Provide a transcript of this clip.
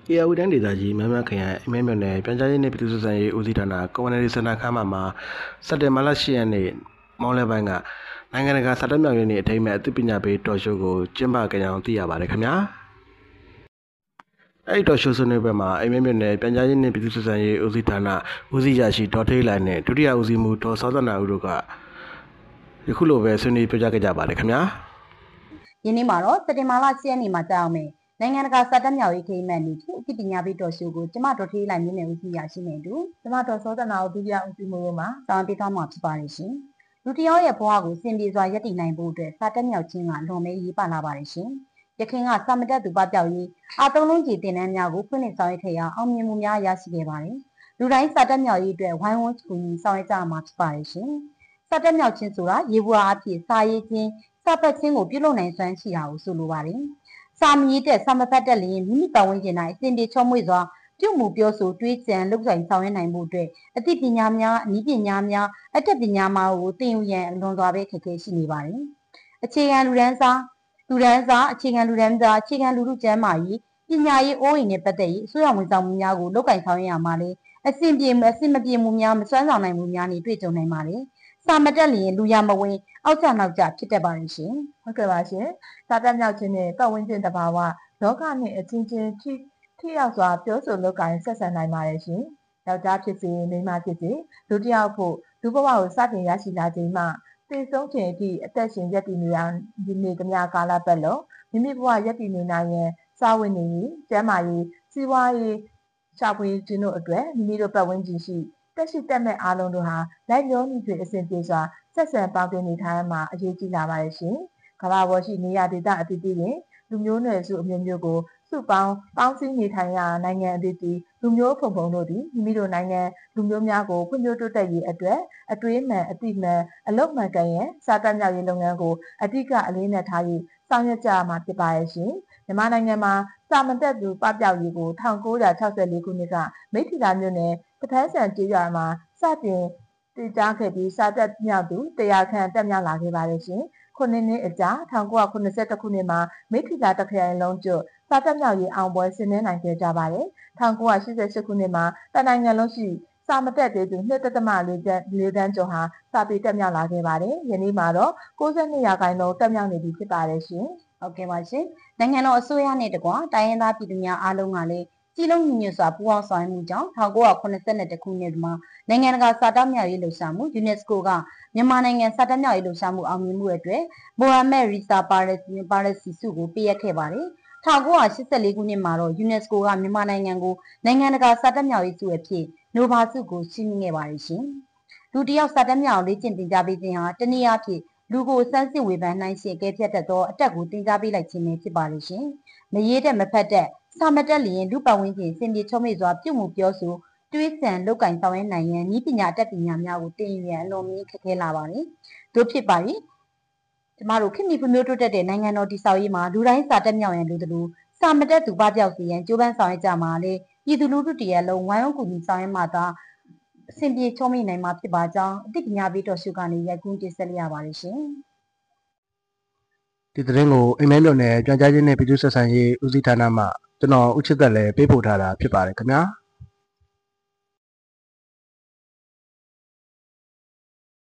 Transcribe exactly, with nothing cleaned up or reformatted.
အေရဦးတန်းဒေသကြီးမမ်းမခရိုင်အမဲမြို့နယ်ပြန်ကြားရေးနှင့်ပြည်သူ့ဆက်ဆံရေးဦးစီးဌာနကွန်မြူနတီစင်တာခန်းမမှာစက်တင်ဘာလ၈ရက်နေ့မောင်းလဲပိုင်းကနိုင်ငံတကာစာတက်မြောက်ရေးနေ့အထိမ်းအမှတ်အသိပညာပေးတော်ရှိုးကိုကျင်းပကြကြောင်းသိရပါတယ်ခင်ဗျာအဲ့ဒီတော်ရှိုးဆွေးနွေးပွဲမှာအမဲမြို့နယ်ပြန်ကြားရေးနှင့်ပြည်သူ့ဆက်ဆံရေးဦးစီးဌာနဦးစီးရရှိဒေါ်ထေးလိုင်နဲ့ဒုတိယဦးစီးမှူးဒေါ်စောသနာဦးတို့ကယခုလိုပဲဆွေးနွေးပြောကြားခဲ့ကြပါတယ်ခင်ဗျာယနေ့မှာတော့စက်တင်ဘာလ၈ရက်နေ့မှာကြာအောင်မယ်နိုင်ငံတကာစာတက်မြောက်ရေးထိမ်းအမှတ်နေ့ဖြစ်အသိပညာပေးတော်ရှိုးကိုကျမဒေါ်ထေးလိုင်မြို့နယ်ဦးစီးရရှိနေတူကျမဒေါ်စောသနာဦးဒုတိယဦးစီးမှူးတို့မှာတောင်းပေးသွားမှာဖြစ်ပါတယ်ရှင်လူတယောက်ရဲ့ဘဝကိုစင်ပြေစွာရည်တည်နိုင်ဖို့အတွက်စာတက်မြောက်ခြင်းကလွန်မဲရေးပါလာပါတယ်ရှင်ရခင်ကစာမတက်သူပပျောက်ရေးအာသုံးလုံးကြီးတင်နန်းများကိုဖွင့်လှစ်ဆောင်ရွက်ခဲ့ရာအောင်မြင်မှုများရရှိခဲ့ပါတယ်လူတိုင်းစာတက်မြောက်ရေးအတွက်ဝိုင်းဝန်းကူညီဆောင်ရွက်ကြမှာဖြစ်ပါတယ်ရှင်စာတက်မြောက်ခြင်းဆိုတာရေဘူးအားဖြင့်စာရေးခြင်းစာပတ်ခြင်းကိုပြုလုပ်နိုင်စွမ်းရှိတာကိုဆိုလိုပါတယ်စာမရေးတဲ့စာမဖတ်တဲ့လျင်မိမိပတ်ဝန်းကျင်၌အစဉ်ပြေချောမွေ့စွာပြုမှုပြောဆိုတွေးကြံလုပ်ဆိုင်ဆောင်ရွက်နိုင်မှုအတွက်အသိပညာများအနည်းပညာများအတတ်ပညာများကိုသင်ယူရန်အလွန်စွာပဲခက်ခဲရှိနေပါတယ်အခြေခံလူဒန်းစားလူဒန်းစားအခြေခံလူဒန်းစားအခြေခံလူထုကျန်းမာရေးပညာရေးအိုးအိမ်နဲ့ပတ်သက်ရေးအစိုးရဝန်ဆောင်မှုများကိုလုပ်ကင်ဆောင်ရွက်ရမှာလေအစဉ်ပြေအစဉ်မပြေမှုများမစွမ်းဆောင်နိုင်မှုများနဲ့တွေ့ကြုံနိုင်ပါတယ်စာမတက်လျင်လူရမဝင်အောက်ကျနောက်ကျဖြစ်တတ်ပါတယ်ရှင်ဟုတ်ကဲ့ပါရှင်စာတက်မြောက်ခြင်းနဲ့ပတ်ဝန်းကျင်တဘာဝလောကနဲ့အချင်းချင်းထိထိရောက်စွာပြောဆိုလုပ်ကိုင်ဆက်ဆံနိုင်ပါတယ်ရှင်ယောက်ျားဖြစ်စေမိန်းမဖြစ်စေလူတစ်ယောက်ဖို့လူဘဝကိုစတင်ရရှိလာခြင်းမှသိဆုံးခြင်းအထိအသက်ရှင်ရည်တည်နေရဒီနေ့ကမြကာလပတ်လုံးမိမိဘဝရည်တည်နေနိုင်ရင်စာဝင်နေရေးကျန်းမာရေးစီးပွားရေးရှာဖွေခြင်းတို့အတွက်မိမိတို့ပတ်ဝန်းကျင်ရှိတက်ရှိတက်မဲ့အားလုံးတို့ဟာလိုက်လျောညီထွေအစဉ်ပြေစွာဆက်ဆံပေါင်းတင်နေထိုင်မှာအရေးကြီးလာပါတယ်ရှင်။ကမ္ဘာပေါ်ရှိနေရာဒေသအသီးသီးတွင်လူမျိုးနွယ်စုအမျိုးမျိုးကိုစုပေါင်းပေါင်းစည်းနေထိုင်ရာနိုင်ငံအသီးသီးလူမျိုးဖုံဖုံတို့သည်မိမိတို့နိုင်ငံလူမျိုးများကိုဖွံ့ဖြိုးတိုးတက်ရေးအတွက်အတွေးမှန်အသိမှန်အလုပ်မှန်ကန်ရန်စာတတ်မြောက်ရေးလုပ်ငန်းကိုအဓိကအလေးနက်ထား၍ဆောင်ရွက်ကြရမှာဖြစ်ပါရဲ့ရှင်။မြန်မာနိုင်ငံမှာစာမတက်သူပပျောက်ရေးကို၁၉၆၄ခုနှစ်ကမိထ္ထီလာမြို့နယ်တဖန်းဆန်ကျေးရွာမှာစတင်တည်ကြားခဲ့ပြီးစာတက်မြောက်သူတရားခန့်တက်မြောက်လာခဲ့ပါတယ်ရှင်။ခုနှစ်နှစ်အကြာ၁၉၇၁ခုနှစ်မှာမိထ္ထီလာတခရိုင်လုံးကျွတ်စာတက်မြောက်ရေးအောင်ပွဲဆင်နွှဲနိုင်ခဲ့ကြပါတယ်။၁၉၈၈ခုနှစ်မှာတနိုင်ငံလုံးရှိစာမတက်သေးသူနှစ်သက်သမလေးတန်းလေးတန်းကျော်ဟာစာပေတက်မြောက်လာခဲ့ပါတယ်။ယနေ့မှာတော့၉၂ရာခိုင်နှုန်းတက်မြောက်နေပြီဖြစ်ပါတယ်ရှင်။ဟုတ်ကဲ့ပါရှင်။နိုင်ငံတော်အစိုးရနဲ့တကွတိုင်းရင်းသားပြည်သူများအားလုံးကလည်းကြည်လုံးညီညွတ်စွာပူးပေါင်းဆောင်ရွက်မှုကြောင့်၁၉၇၁ခုနှစ်မှာနိုင်ငံတကာစာတက်မြောက်ရေးလှုပ်ရှားမှု UNESCO ကမြန်မာနိုင်ငံစာတက်မြောက်ရေးလှုပ်ရှားမှုအောင်မြင်မှုအတွက်မိုဟာမက်ရီဆာပါရစီပါရစီစုကိုပေးအပ်ခဲ့ပါတယ်။၁၉၈၄ခုနှစ်မှာတော့ UNESCO ကမြန်မာနိုင်ငံကိုနိုင်ငံတကာစာတက်မြောက်ရေးစုအဖြစ်နိုဘာစုကိုချီးမြှင့်ခဲ့ပါတယ်ရှင်။လူတယောက်စာတက်မြောက်လေ့ကျင့်သင်ကြားပေးခြင်းဟာတနည်းအားဖြင့်လူကိုစမ်းစစ်ဝေဖန်နိုင်ရှင်ကဲဖြတ်တတ်သောအတက်ကိုသင်ကြားပေးလိုက်ခြင်းပဲဖြစ်ပါလိမ့်ရှင်။မရေးတဲ့မဖတ်တဲ့စာမတက်လျင်လူပတ်ဝန်းကျင်စင်ပြေချုံးမိစွာပြုမှုပြောဆိုတွေးဆန်လောက်ကင်ဆောင်ရနိုင်ရန်ဤပညာအတတ်ပညာများကိုသင်ယူရန်အလွန်မြင့်ခက်ခဲလာပါတယ်။တို့ဖြစ်ပါ၏ကျမတို့ခင်မီဖွံ့ဖြိုးတိုးတက်တဲ့နိုင်ငံတော်တည်ဆောက်ရေးမှာလူတိုင်းစာတက်မြောက်ရန်လိုသလိုစာမတက်သူပပျောက်စေရန်ကြိုးပမ်းဆောင်ရွက်ကြမှာလေပြည်သူလူထုတရလုံးဝိုင်းဝန်းကူညီဆောင်ရွက်မှသာအစဉ်ပြေချုံးမိနိုင်မှာဖြစ်ပါကြောင်းအသိပညာပေးတော်ရှုကနေရိုက်ကူးတင်ဆက်ရပါတယ်ရှင်ဒီသတင်းကိုအိမ်မဲမြို့နယ်ပြန်ကြားရေးနဲ့ပြည်သူ့ဆက်ဆံရေးဦးစီးဌာနမှကျွန်တော်ဦးချစ်သက်လည်းပေးပို့ထားတာဖြစ်ပါတယ်ခင်ဗျာ။